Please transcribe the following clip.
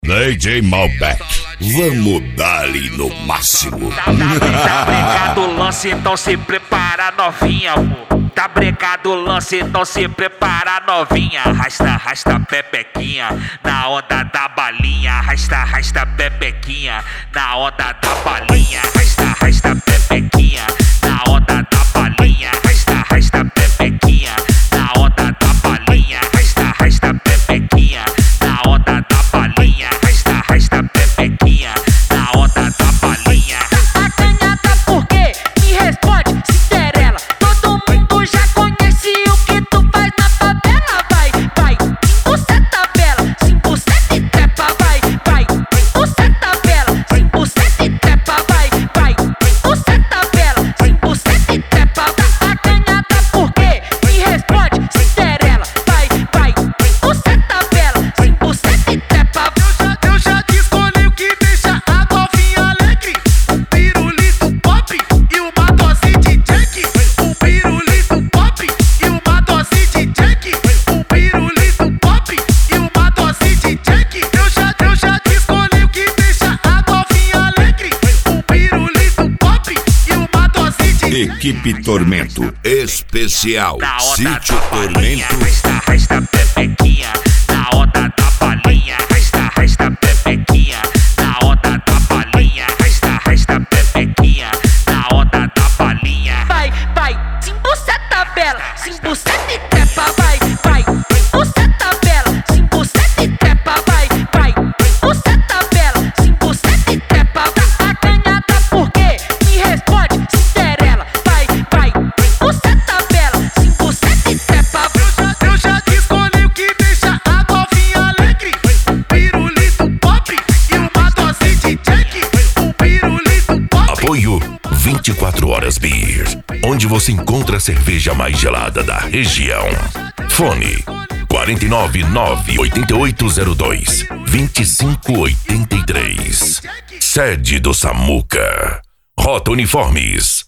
DJ Malbec, vamos dar-lhe no máximo. Tá brecado o lance, então se prepara novinha, pô. Tá brecado o lance, então se prepara novinha. Arrasta pepequinha na onda da balinha. Arrasta pepequinha na onda da balinha. Arrasta pepequinha na onda da balinha. Arrasta pepequinha na onda da balinha. Arrasta pepequinha na onda da balinha. Arrasta pepequinha na onda da balinha. Acanhada por quê? Me responde, Cinderela. Todo mundo já conhece o que tu faz na favela. Vai, você tabela, 5% e trepa, vai, você tabela, 5% e trepa, vai, você tabela, 5% e trepa. Acanhada por quê? Me responde, Cinderela. Vai, você tabela, 5% e trepa. Eu já te escolhi o que deixa a novinha alegre. Um pirulito pop e uma dose de Jack. Um pirulito pop e uma dose de Jack. Um pirulito pop e uma dose de Jack. Eu já te escolhi o que deixa a novinha alegre. Um pirulito pop e uma dose de Jack. Equipe Tormento Especial, Na onda Sítio da balinha. Tormento. Arrasta pepequinha na onda da balinha. Arrasta pepequinha na onda da balinha. Arrasta pepequinha na onda da balinha. Vai, você tabela, 5% e trepa, vai, você tabela, 5% e trepa, vai, você tabela, 5% e trepa. Acanhada por quê? Me responde, Cinderela. Vai, você tabela, 5% e trepa. Eu já te escolhi o que deixa a novinha alegre. Um pirulito pop e uma dose de Jack. Um pirulito pop. Apoio 24 Horas Beer, onde você encontra a cerveja mais gelada da região. Fone 499-8802-2583. Sede do Samuca. Rota Uniformes.